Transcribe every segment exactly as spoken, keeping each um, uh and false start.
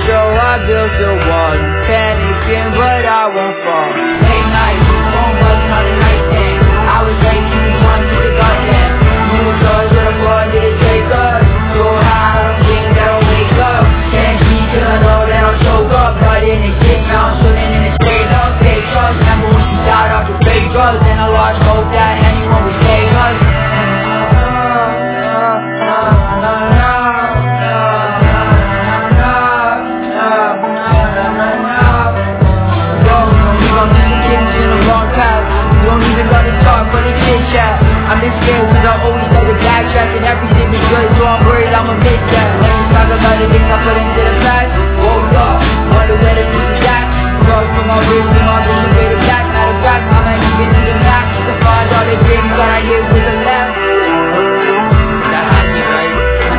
sure I built the wall. Panicking, but I won't fall. Late night, phone buzzing on the nightstand. I was late, you want to the goddamn. You were cause of the blood, did it take us? So high, I don't think that I'll wake up. Can't sleep till I know that I'll choke up. Blood in the shit, now I'm swimming in the straight up. Fake trust, remember when she died off the fake drugs? And I lost hope that anyone would save us. I've been scared cause I always had to backtrack and everything is good, so I'm worried I'ma miss that. Let me talk about the things I put into the past. Woke up, wonder where the future's at. Cross from my wrist and my vision way to back. Matter of fact, I might even do the math to find all the things that I did with the left. That had me right.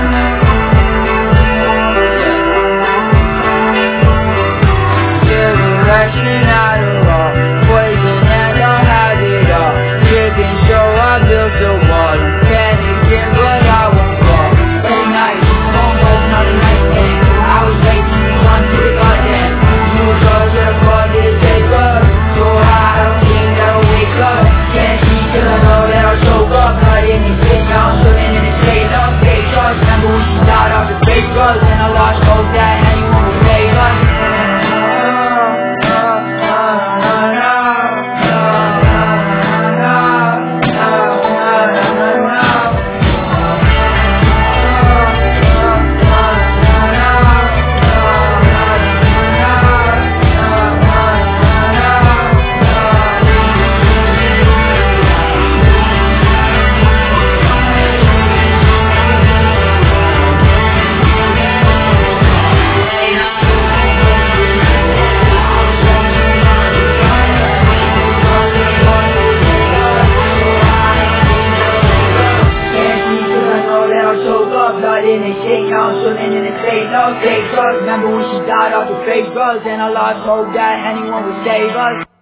Yeah. Direction out of all, poison and I'll have it all. Tripping, so I built the wall. Panicking, but I won't fall. Late night, phone buzzing on the nightstand. I was late, you want to the goddamn. You were cause of the blood, did it take us? So high, I don't think that I'll wake up. Can't sleep till I know that I'll choke up. Blood in the shit, now I'm swimming in the straight up. Fake trust, remember when she died off the fake drugs? And I lost hope that anyone would save us. Blood in the shit, now I'm swimming in the state, no fake drugs. Remember when she died off the fake drugs? And I lost hope that anyone would save us.